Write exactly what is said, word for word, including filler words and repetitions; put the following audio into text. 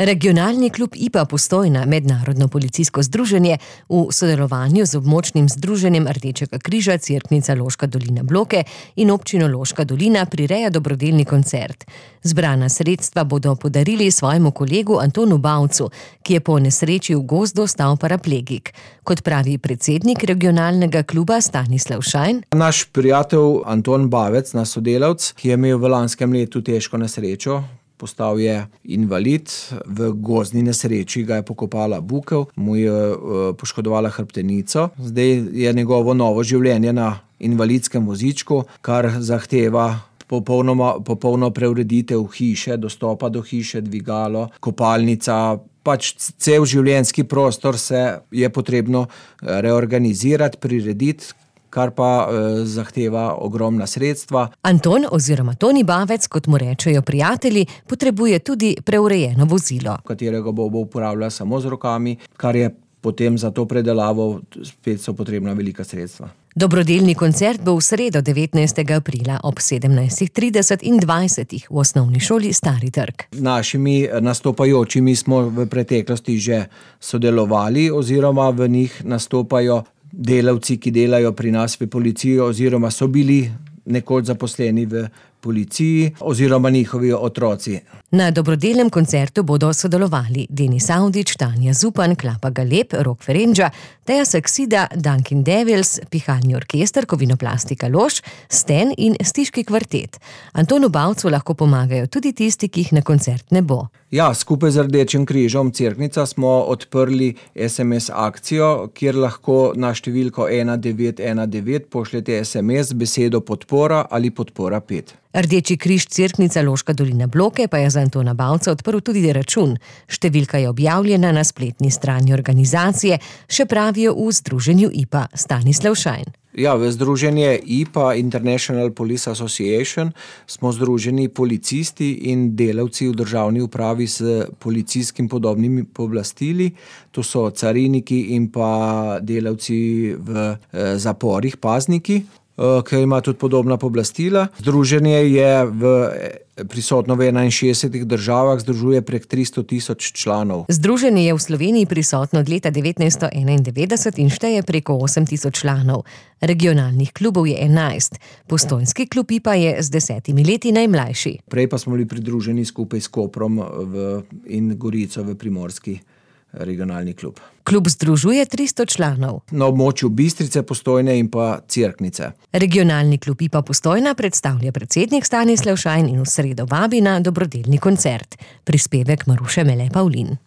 Regionalni klub I P A Postojna, mednarodno policijsko združenje, v sodelovanju z območnim združenjem Rdečega križa Cerknica Loška dolina Bloke in občino Loška dolina prireja dobrodelni koncert. Zbrana sredstva bodo podarili svojemu kolegu Antonu Bavcu, ki je po nesreči v gozdu ostal paraplegik. Kot pravi predsednik regionalnega kluba Stanislav Šajn. Naš prijatelj Anton Bavec, naš sodelavc, ki je imel v lanskem letu težko nesrečo, postal je invalid, v gozdni nesreči ga je pokopala bukev, mu je uh, poškodovala hrbtenico. Zdaj je njegovo novo življenje na invalidskem vozičku, kar zahteva popolnoma, popolno preureditev hiše, dostopa do hiše, dvigalo, kopalnica, pač cel življenjski prostor se je potrebno reorganizirati, prirediti, kar pa eh, zahteva ogromna sredstva. Anton oziroma Toni Bavec, kot mu rečejo prijatelji, potrebuje tudi preurejeno vozilo, katerega bo, bo uporabljal samo z rokami, kar je potem za to predelavo spet so potrebna velika sredstva. Dobrodelni koncert bo v sredo devetnajstega aprila ob sedemnajstih trideset in dvajsetih v osnovni šoli Stari trg. Našimi nastopajočimi smo v preteklosti že sodelovali oziroma v njih nastopajo delavci, ki delajo pri nas v policiji oziroma so bili nekoč zaposleni v policiji oziroma njihovi otroci. Na dobrodelnem koncertu bodo sodelovali Denis Avdić, Tanja Zupan, Klapa Galeb, Rok Ferenča, Teja Saksida, Dunkin Devils, Pihalni orkester, Kovinoplastika Lož, Sten in Stiški kvartet. Antonu Bavcu lahko pomagajo tudi tisti, ki jih na koncert ne bo. Ja, skupaj z Rdečim križom Cerknica smo odprli es em es akcijo, kjer lahko na številko ena devet ena devet pošljete es em es besedo podpora ali podpora pet. Rdeči križ Cerknica Loška dolina Bloke pa je za Antona Bavca odprl tudi račun. Številka je objavljena na spletni strani organizacije, še pravijo v združenju I P A. Stanislav Šajn. Ja, v združenje I P A, International Police Association, smo združeni policisti in delavci v državni upravi s policijskim podobnimi pooblastili. To so cariniki in pa delavci v eh, zaporih, pazniki, ki ima tudi podobna pooblastila. Združenje je v, prisotno v enainšestdesetih državah, združuje prek tristo tisoč članov. Združenje je v Sloveniji prisotno od leta devetnajststo enaindevetdeset in šteje preko osem tisoč članov. Regionalnih klubov je enajst. Postojnski klub I P A je z desetimi leti najmlajši. Prej pa smo bili pridruženi skupaj s Koprom v, in Gorico v Primorski regionalni klub. Klub združuje tristo članov. Na območju Bistrice, Postojne in pa Cerknice. Regionalni klub I P A Postojna predstavlja predsednik Stanislav Šajn in v sredo vabi na dobrodelni koncert. Prispevek Maruše Mele Pavlin.